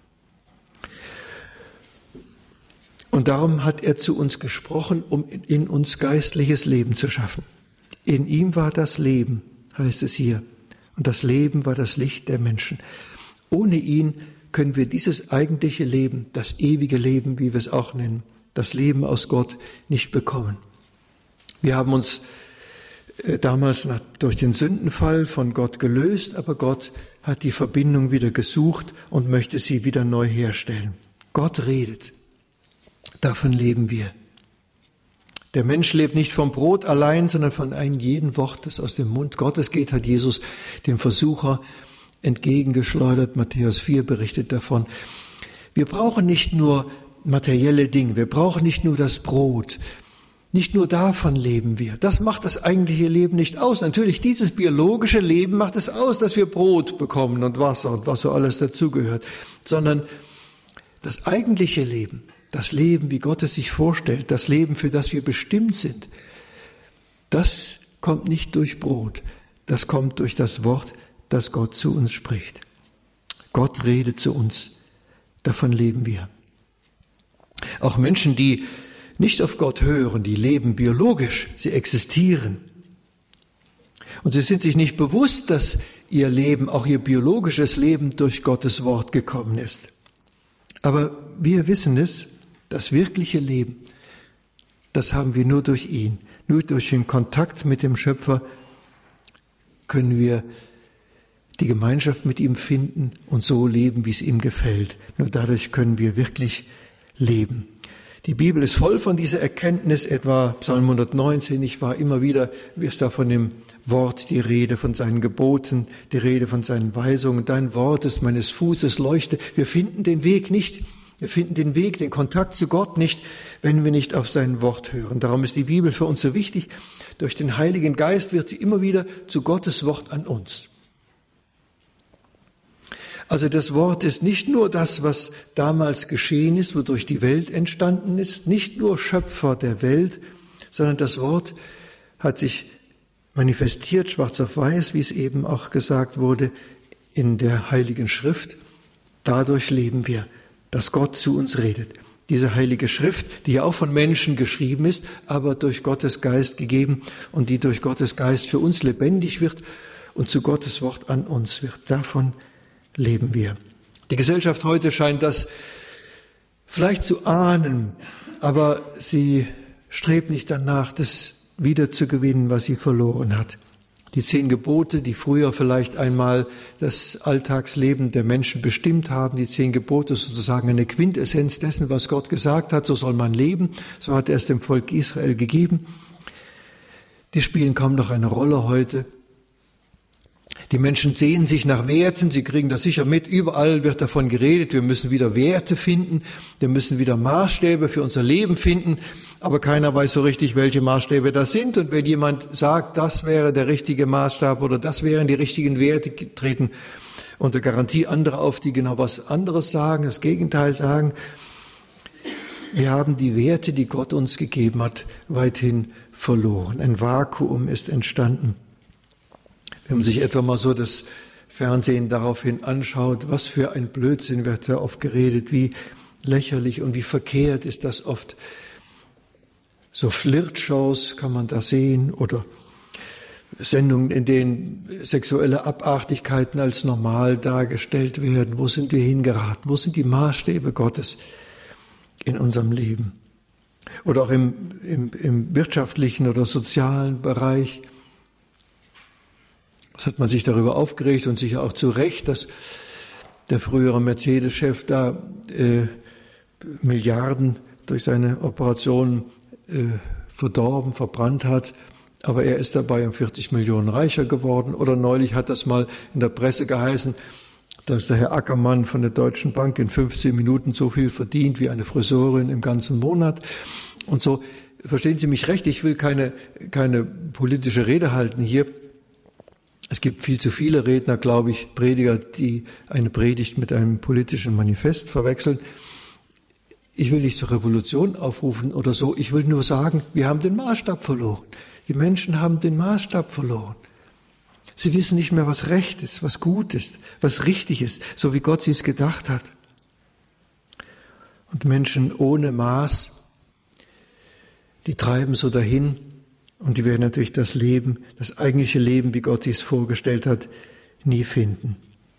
Und darum hat er zu uns gesprochen, um in uns geistliches Leben zu schaffen. In ihm war das Leben, heißt es hier. Und das Leben war das Licht der Menschen. Ohne ihn können wir dieses eigentliche Leben, das ewige Leben, wie wir es auch nennen, das Leben aus Gott nicht bekommen. Wir haben uns damals durch den Sündenfall von Gott gelöst, aber Gott hat die Verbindung wieder gesucht und möchte sie wieder neu herstellen. Gott redet. Davon leben wir. Der Mensch lebt nicht vom Brot allein, sondern von einem jeden Wort, das aus dem Mund Gottes geht, hat Jesus dem Versucher entgegengeschleudert. Matthäus vier berichtet davon. Wir brauchen nicht nur materielle Dinge, wir brauchen nicht nur das Brot. Nicht nur davon leben wir. Das macht das eigentliche Leben nicht aus. Natürlich, dieses biologische Leben macht es aus, dass wir Brot bekommen und Wasser und was so alles dazugehört. Sondern das eigentliche Leben, das Leben, wie Gott es sich vorstellt, das Leben, für das wir bestimmt sind, das kommt nicht durch Brot, das kommt durch das Wort, das Gott zu uns spricht. Gott redet zu uns, davon leben wir. Auch Menschen, die nicht auf Gott hören, die leben biologisch, sie existieren. Und sie sind sich nicht bewusst, dass ihr Leben, auch ihr biologisches Leben, durch Gottes Wort gekommen ist. Aber wir wissen es, das wirkliche Leben, das haben wir nur durch ihn. Nur durch den Kontakt mit dem Schöpfer können wir die Gemeinschaft mit ihm finden und so leben, wie es ihm gefällt. Nur dadurch können wir wirklich leben. Die Bibel ist voll von dieser Erkenntnis, etwa Psalm hundertneunzehn, ich war immer wieder, ist da von dem Wort die Rede, von seinen Geboten, die Rede von seinen Weisungen. Dein Wort ist meines Fußes Leuchte. Wir finden den Weg nicht Wir finden den Weg, den Kontakt zu Gott nicht, wenn wir nicht auf sein Wort hören. Darum ist die Bibel für uns so wichtig. Durch den Heiligen Geist wird sie immer wieder zu Gottes Wort an uns. Also das Wort ist nicht nur das, was damals geschehen ist, wodurch die Welt entstanden ist, nicht nur Schöpfer der Welt, sondern das Wort hat sich manifestiert, schwarz auf weiß, wie es eben auch gesagt wurde, in der Heiligen Schrift. Dadurch leben wir, dass Gott zu uns redet. Diese Heilige Schrift, die ja auch von Menschen geschrieben ist, aber durch Gottes Geist gegeben und die durch Gottes Geist für uns lebendig wird und zu Gottes Wort an uns wird. Davon leben wir. Die Gesellschaft heute scheint das vielleicht zu ahnen, aber sie strebt nicht danach, das wiederzugewinnen, was sie verloren hat. Die zehn Gebote, die früher vielleicht einmal das Alltagsleben der Menschen bestimmt haben, die zehn Gebote sozusagen eine Quintessenz dessen, was Gott gesagt hat, so soll man leben, so hat er es dem Volk Israel gegeben. Die spielen kaum noch eine Rolle heute. Die Menschen sehnen sich nach Werten, sie kriegen das sicher mit, überall wird davon geredet, wir müssen wieder Werte finden, wir müssen wieder Maßstäbe für unser Leben finden, aber keiner weiß so richtig, welche Maßstäbe das sind. Und wenn jemand sagt, das wäre der richtige Maßstab oder das wären die richtigen Werte, treten unter Garantie andere auf, die genau was anderes sagen, das Gegenteil sagen. Wir haben die Werte, die Gott uns gegeben hat, weithin verloren. Ein Vakuum ist entstanden. Wenn man sich etwa mal so das Fernsehen daraufhin anschaut, was für ein Blödsinn wird da oft geredet, wie lächerlich und wie verkehrt ist das oft. So Flirtshows kann man da sehen oder Sendungen, in denen sexuelle Abartigkeiten als normal dargestellt werden. Wo sind wir hingeraten? Wo sind die Maßstäbe Gottes in unserem Leben? Oder auch im, im, im wirtschaftlichen oder sozialen Bereich. Das hat man sich darüber aufgeregt und sicher auch zu Recht, dass der frühere Mercedes-Chef da äh, Milliarden durch seine Operationen äh, verdorben, verbrannt hat. Aber er ist dabei um vierzig Millionen reicher geworden. Oder neulich hat das mal in der Presse geheißen, dass der Herr Ackermann von der Deutschen Bank in fünfzehn Minuten so viel verdient wie eine Friseurin im ganzen Monat. Und so, verstehen Sie mich recht, ich will keine, keine politische Rede halten hier. Es gibt viel zu viele Redner, glaube ich, Prediger, die eine Predigt mit einem politischen Manifest verwechseln. Ich will nicht zur Revolution aufrufen oder so. Ich will nur sagen, wir haben den Maßstab verloren. Die Menschen haben den Maßstab verloren. Sie wissen nicht mehr, was recht ist, was gut ist, was richtig ist, so wie Gott sie es gedacht hat. Und Menschen ohne Maß, die treiben so dahin, und die werden natürlich das Leben, das eigentliche Leben, wie Gott es vorgestellt hat, nie finden.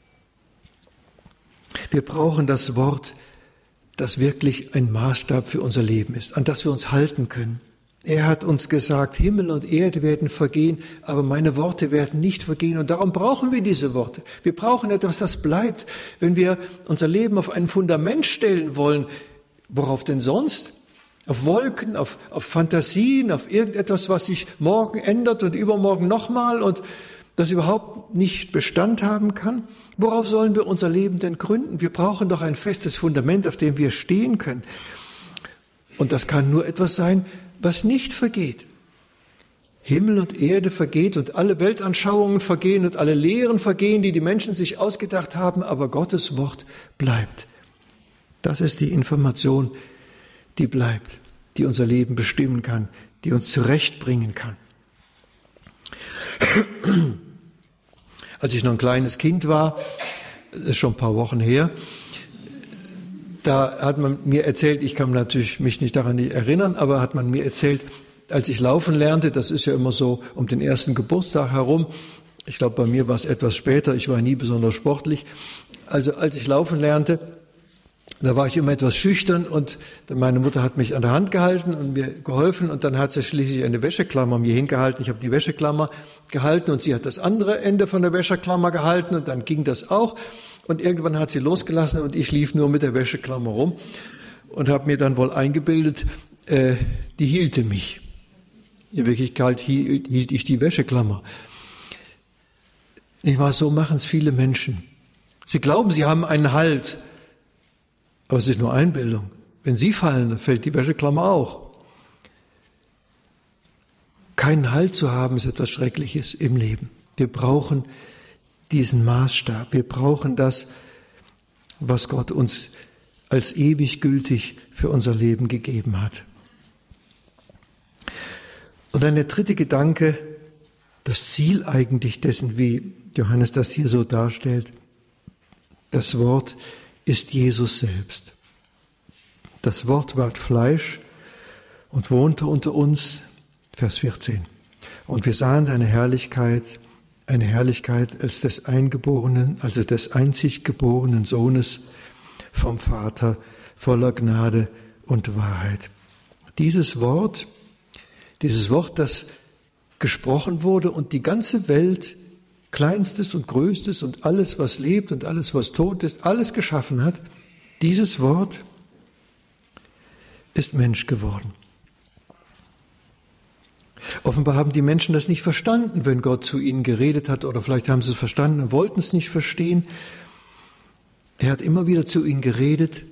Wir brauchen das Wort, das wirklich ein Maßstab für unser Leben ist, an das wir uns halten können. Er hat uns gesagt, Himmel und Erde werden vergehen, aber meine Worte werden nicht vergehen. Und darum brauchen wir diese Worte. Wir brauchen etwas, das bleibt. Wenn wir unser Leben auf ein Fundament stellen wollen, worauf denn sonst? Auf Wolken, auf, auf Fantasien, auf irgendetwas, was sich morgen ändert und übermorgen nochmal und das überhaupt nicht Bestand haben kann? Worauf sollen wir unser Leben denn gründen? Wir brauchen doch ein festes Fundament, auf dem wir stehen können. Und das kann nur etwas sein, was nicht vergeht. Himmel und Erde vergeht und alle Weltanschauungen vergehen und alle Lehren vergehen, die die Menschen sich ausgedacht haben, aber Gottes Wort bleibt. Das ist die Information, die bleibt, die unser Leben bestimmen kann, die uns zurechtbringen kann. Als ich noch ein kleines Kind war, das ist schon ein paar Wochen her, da hat man mir erzählt, ich kann natürlich mich nicht daran nicht erinnern, aber hat man mir erzählt, als ich laufen lernte, das ist ja immer so um den ersten Geburtstag herum, ich glaube bei mir war es etwas später, ich war nie besonders sportlich, also als ich laufen lernte, da war ich immer etwas schüchtern und meine Mutter hat mich an der Hand gehalten und mir geholfen und dann hat sie schließlich eine Wäscheklammer mir hingehalten. Ich habe die Wäscheklammer gehalten und sie hat das andere Ende von der Wäscheklammer gehalten und dann ging das auch. Und irgendwann hat sie losgelassen und ich lief nur mit der Wäscheklammer rum und habe mir dann wohl eingebildet, äh, die hielte mich. In Wirklichkeit hielt, hielt ich die Wäscheklammer. Ich war so, machen es viele Menschen. Sie glauben, sie haben einen Halt. Aber es ist nur Einbildung. Wenn Sie fallen, dann fällt die Wäscheklammer auch. Keinen Halt zu haben, ist etwas Schreckliches im Leben. Wir brauchen diesen Maßstab. Wir brauchen das, was Gott uns als ewig gültig für unser Leben gegeben hat. Und dann der dritte Gedanke, das Ziel eigentlich dessen, wie Johannes das hier so darstellt. Das Wort ist Jesus selbst. Das Wort ward Fleisch und wohnte unter uns, Vers vierzehn. Und wir sahen seine Herrlichkeit, eine Herrlichkeit als des Eingeborenen, also des einzig geborenen Sohnes vom Vater, voller Gnade und Wahrheit. Dieses Wort, dieses Wort, das gesprochen wurde und die ganze Welt, Kleinstes und Größtes und alles, was lebt und alles, was tot ist, alles geschaffen hat, dieses Wort ist Mensch geworden. Offenbar haben die Menschen das nicht verstanden, wenn Gott zu ihnen geredet hat, oder vielleicht haben sie es verstanden und wollten es nicht verstehen. Er hat immer wieder zu ihnen geredet.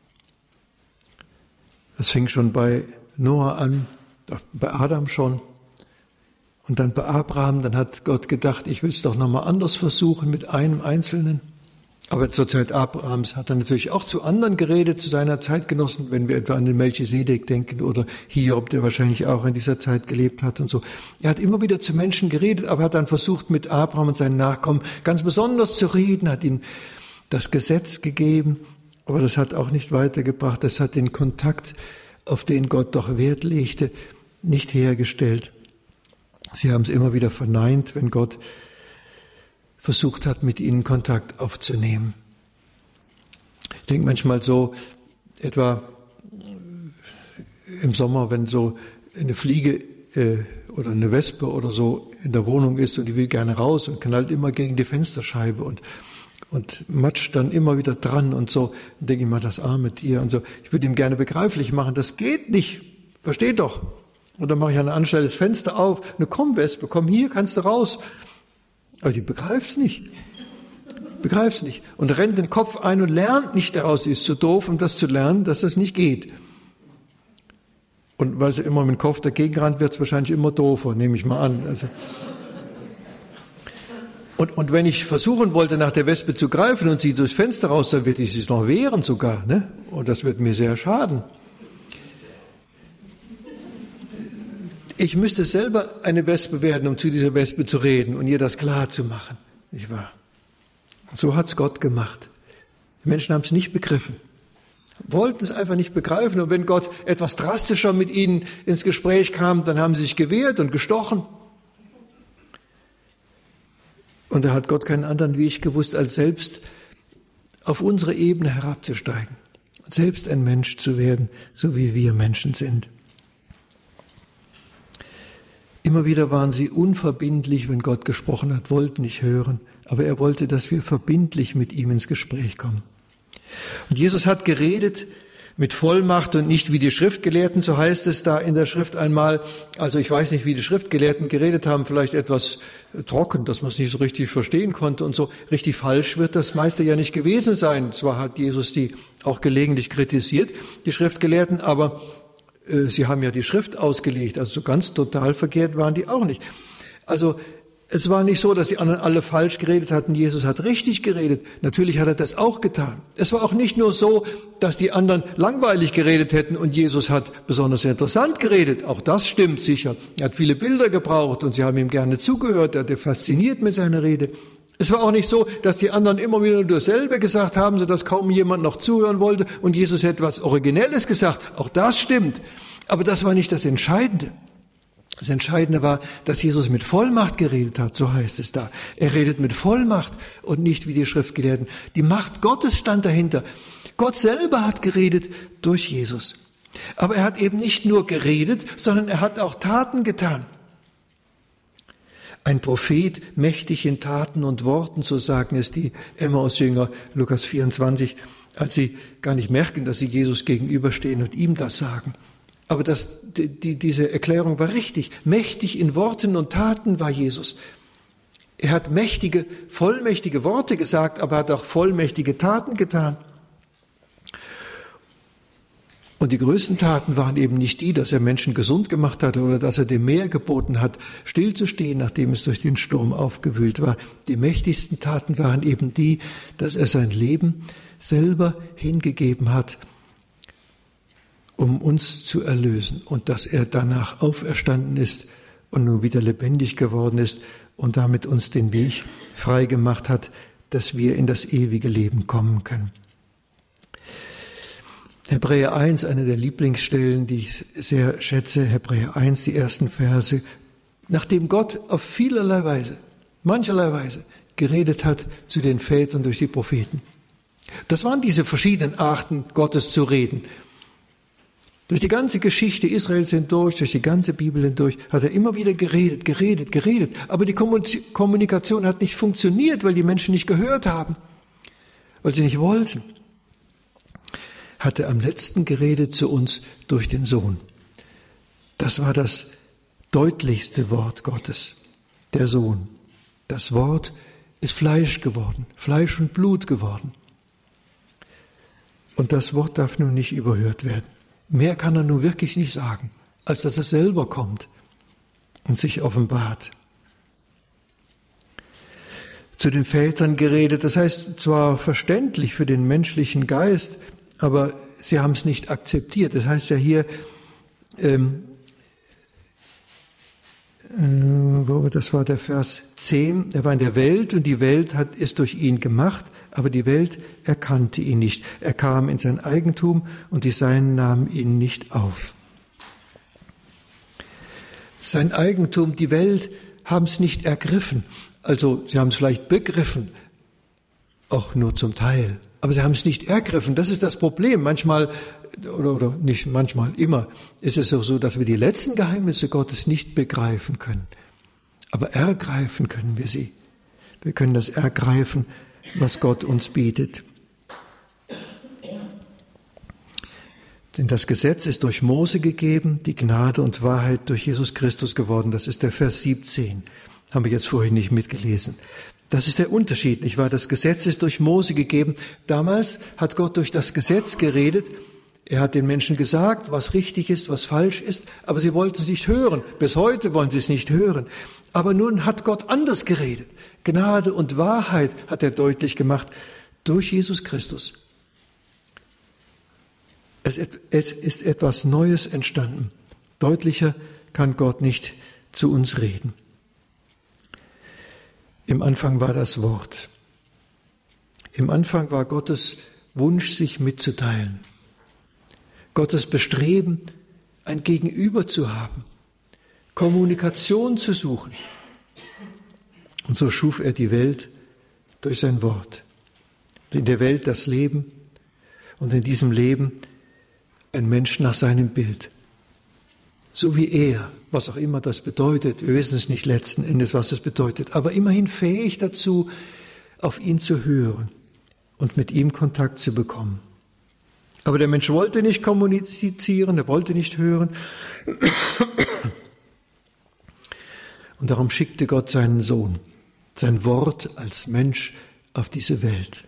Das fing schon bei Noah an, bei Adam schon. Und dann bei Abraham, dann hat Gott gedacht, ich will es doch nochmal anders versuchen mit einem Einzelnen. Aber zur Zeit Abrahams hat er natürlich auch zu anderen geredet, zu seiner Zeitgenossen, wenn wir etwa an den Melchisedek denken oder Hiob, der wahrscheinlich auch in dieser Zeit gelebt hat und so. Er hat immer wieder zu Menschen geredet, aber hat dann versucht, mit Abraham und seinen Nachkommen ganz besonders zu reden, hat ihnen das Gesetz gegeben, aber das hat auch nicht weitergebracht. Das hat den Kontakt, auf den Gott doch Wert legte, nicht hergestellt. Sie haben es immer wieder verneint, wenn Gott versucht hat, mit ihnen Kontakt aufzunehmen. Ich denke manchmal so, etwa im Sommer, wenn so eine Fliege äh, oder eine Wespe oder so in der Wohnung ist und die will gerne raus und knallt immer gegen die Fensterscheibe und, und matscht dann immer wieder dran und so, dann denke ich mal, das arme Tier und so. Ich würde ihm gerne begreiflich machen, das geht nicht, versteht doch. Und dann mache ich an der Anstelle das Fenster auf. Na komm, Wespe, komm hier, kannst du raus. Aber die begreift es nicht. Begreift es nicht. Und rennt den Kopf ein und lernt nicht daraus. Sie ist zu doof, um das zu lernen, dass das nicht geht. Und weil sie immer mit dem Kopf dagegen rennt, wird es wahrscheinlich immer doofer, nehme ich mal an. Also und, und wenn ich versuchen wollte, nach der Wespe zu greifen und sie durchs Fenster raus, dann wird sie sich noch wehren sogar. Ne? Und das wird mir sehr schaden. Ich müsste selber eine Wespe werden, um zu dieser Wespe zu reden und ihr das klar zu machen. Nicht wahr? Und so hat es Gott gemacht. Die Menschen haben es nicht begriffen, wollten es einfach nicht begreifen. Und wenn Gott etwas drastischer mit ihnen ins Gespräch kam, dann haben sie sich gewehrt und gestochen. Und da hat Gott keinen anderen Weg gewusst, als selbst auf unsere Ebene herabzusteigen. Selbst ein Mensch zu werden, so wie wir Menschen sind. Immer wieder waren sie unverbindlich, wenn Gott gesprochen hat, wollten nicht hören. Aber er wollte, dass wir verbindlich mit ihm ins Gespräch kommen. Und Jesus hat geredet mit Vollmacht und nicht wie die Schriftgelehrten, so heißt es da in der Schrift einmal. Also ich weiß nicht, wie die Schriftgelehrten geredet haben, vielleicht etwas trocken, dass man es nicht so richtig verstehen konnte und so. Richtig falsch wird das meiste ja nicht gewesen sein. Zwar hat Jesus die auch gelegentlich kritisiert, die Schriftgelehrten, aber sie haben ja die Schrift ausgelegt, also so ganz total verkehrt waren die auch nicht. Also es war nicht so, dass die anderen alle falsch geredet hatten. Jesus hat richtig geredet. Natürlich hat er das auch getan. Es war auch nicht nur so, dass die anderen langweilig geredet hätten und Jesus hat besonders interessant geredet. Auch das stimmt sicher. Er hat viele Bilder gebraucht und sie haben ihm gerne zugehört. Er hat fasziniert mit seiner Rede. Es war auch nicht so, dass die anderen immer wieder nur dasselbe gesagt haben, sodass kaum jemand noch zuhören wollte und Jesus hätte etwas Originelles gesagt. Auch das stimmt. Aber das war nicht das Entscheidende. Das Entscheidende war, dass Jesus mit Vollmacht geredet hat, so heißt es da. Er redet mit Vollmacht und nicht wie die Schriftgelehrten. Die Macht Gottes stand dahinter. Gott selber hat geredet durch Jesus. Aber er hat eben nicht nur geredet, sondern er hat auch Taten getan. Ein Prophet, mächtig in Taten und Worten, so sagen es die Emmaus-Jünger, Lukas vierundzwanzig, als sie gar nicht merken, dass sie Jesus gegenüberstehen und ihm das sagen. Aber das, die, die, diese Erklärung war richtig. Mächtig in Worten und Taten war Jesus. Er hat mächtige, vollmächtige Worte gesagt, aber hat auch vollmächtige Taten getan. Und die größten Taten waren eben nicht die, dass er Menschen gesund gemacht hat oder dass er dem Meer geboten hat, stillzustehen, nachdem es durch den Sturm aufgewühlt war. Die mächtigsten Taten waren eben die, dass er sein Leben selber hingegeben hat, um uns zu erlösen, und dass er danach auferstanden ist und nun wieder lebendig geworden ist und damit uns den Weg frei gemacht hat, dass wir in das ewige Leben kommen können. Hebräer eins, eine der Lieblingsstellen, die ich sehr schätze, Hebräer eins, die ersten Verse, nachdem Gott auf vielerlei Weise, mancherlei Weise geredet hat zu den Vätern durch die Propheten. Das waren diese verschiedenen Arten, Gottes zu reden. Durch die ganze Geschichte Israels hindurch, durch die ganze Bibel hindurch, hat er immer wieder geredet, geredet, geredet. Aber die Kommunikation hat nicht funktioniert, weil die Menschen nicht gehört haben, weil sie nicht wollten. Hat er am letzten geredet zu uns durch den Sohn. Das war das deutlichste Wort Gottes, der Sohn. Das Wort ist Fleisch geworden, Fleisch und Blut geworden. Und das Wort darf nun nicht überhört werden. Mehr kann er nun wirklich nicht sagen, als dass er selber kommt und sich offenbart. Zu den Vätern geredet, das heißt zwar verständlich für den menschlichen Geist, aber sie haben es nicht akzeptiert. Das heißt ja hier, ähm, äh, das war der Vers zehn, er war in der Welt und die Welt hat, ist durch ihn gemacht, aber die Welt erkannte ihn nicht. Er kam in sein Eigentum und die Seinen nahmen ihn nicht auf. Sein Eigentum, die Welt, haben es nicht ergriffen. Also sie haben es vielleicht begriffen, auch nur zum Teil. Aber sie haben es nicht ergriffen. Das ist das Problem. Manchmal, oder, oder nicht manchmal, immer, ist es auch so, dass wir die letzten Geheimnisse Gottes nicht begreifen können. Aber ergreifen können wir sie. Wir können das ergreifen, was Gott uns bietet. Denn das Gesetz ist durch Mose gegeben, die Gnade und Wahrheit durch Jesus Christus geworden. Das ist der Vers siebzehn. Haben wir jetzt vorhin nicht mitgelesen. Das ist der Unterschied, nicht wahr? Das Gesetz ist durch Mose gegeben. Damals hat Gott durch das Gesetz geredet. Er hat den Menschen gesagt, was richtig ist, was falsch ist, aber sie wollten es nicht hören. Bis heute wollen sie es nicht hören. Aber nun hat Gott anders geredet. Gnade und Wahrheit hat er deutlich gemacht durch Jesus Christus. Es ist etwas Neues entstanden. Deutlicher kann Gott nicht zu uns reden. Im Anfang war das Wort. Im Anfang war Gottes Wunsch, sich mitzuteilen. Gottes Bestreben, ein Gegenüber zu haben, Kommunikation zu suchen. Und so schuf er die Welt durch sein Wort. In der Welt das Leben und in diesem Leben ein Mensch nach seinem Bild. So wie er, was auch immer das bedeutet, wir wissen es nicht letzten Endes, was es bedeutet, aber immerhin fähig dazu, auf ihn zu hören und mit ihm Kontakt zu bekommen. Aber der Mensch wollte nicht kommunizieren, er wollte nicht hören. Und darum schickte Gott seinen Sohn, sein Wort als Mensch auf diese Welt.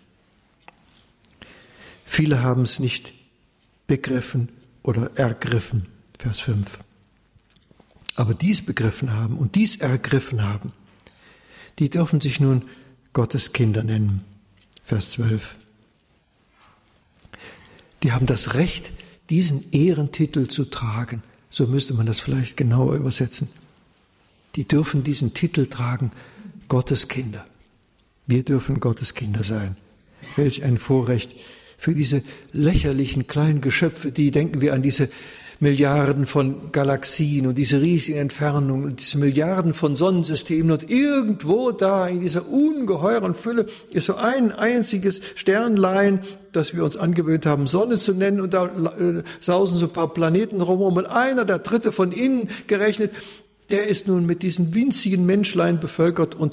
Viele haben es nicht begriffen oder ergriffen, Vers fünf. Aber dies begriffen haben und dies ergriffen haben, die dürfen sich nun Gottes Kinder nennen, Vers zwölf. Die haben das Recht, diesen Ehrentitel zu tragen. So müsste man das vielleicht genauer übersetzen. Die dürfen diesen Titel tragen, Gottes Kinder. Wir dürfen Gottes Kinder sein. Welch ein Vorrecht für diese lächerlichen kleinen Geschöpfe, die, denken wir an diese Milliarden von Galaxien und diese riesigen Entfernungen und diese Milliarden von Sonnensystemen und irgendwo da in dieser ungeheuren Fülle ist so ein einziges Sternlein, das wir uns angewöhnt haben, Sonne zu nennen, und da äh, sausen so ein paar Planeten rum und einer, der dritte von innen gerechnet, der ist nun mit diesen winzigen Menschlein bevölkert und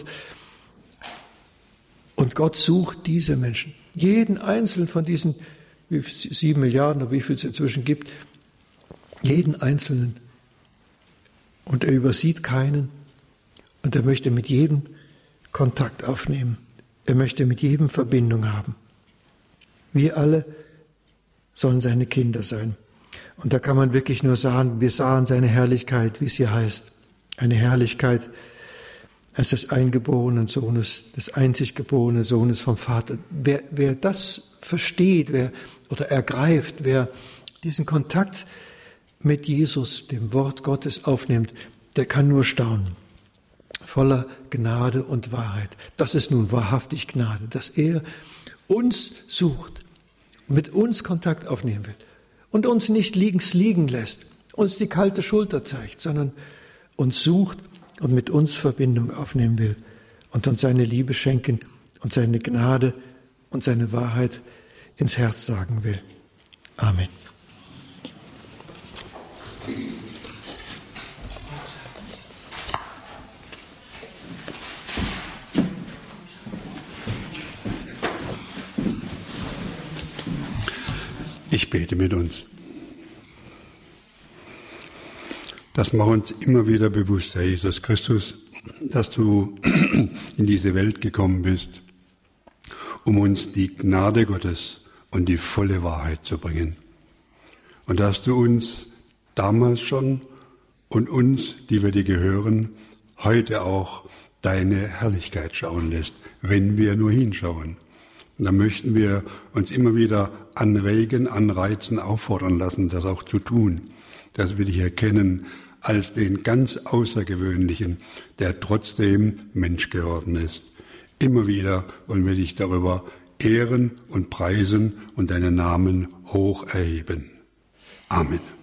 Und Gott sucht diese Menschen, jeden einzelnen von diesen wie sieben Milliarden oder wie viel es inzwischen gibt, jeden einzelnen. Und er übersieht keinen und er möchte mit jedem Kontakt aufnehmen. Er möchte mit jedem Verbindung haben. Wir alle sollen seine Kinder sein. Und da kann man wirklich nur sagen, wir sahen seine Herrlichkeit, wie es hier heißt. Eine Herrlichkeit als des eingeborenen Sohnes, des einzig geborenen Sohnes vom Vater. Wer, wer das versteht, wer oder ergreift, wer diesen Kontakt mit Jesus, dem Wort Gottes, aufnimmt, der kann nur staunen. Voller Gnade und Wahrheit. Das ist nun wahrhaftig Gnade, dass er uns sucht, mit uns Kontakt aufnehmen will und uns nicht links liegen lässt, uns die kalte Schulter zeigt, sondern uns sucht und mit uns Verbindung aufnehmen will und uns seine Liebe schenken und seine Gnade und seine Wahrheit ins Herz sagen will. Amen. Ich bete mit uns. Das macht uns immer wieder bewusst, Herr Jesus Christus, dass du in diese Welt gekommen bist, um uns die Gnade Gottes und die volle Wahrheit zu bringen. Und dass du uns damals schon und uns, die wir dir gehören, heute auch deine Herrlichkeit schauen lässt, wenn wir nur hinschauen. Und da möchten wir uns immer wieder anregen, anreizen, auffordern lassen, das auch zu tun, dass wir dich erkennen als den ganz Außergewöhnlichen, der trotzdem Mensch geworden ist. Immer wieder wollen wir dich darüber ehren und preisen und deinen Namen hoch erheben. Amen.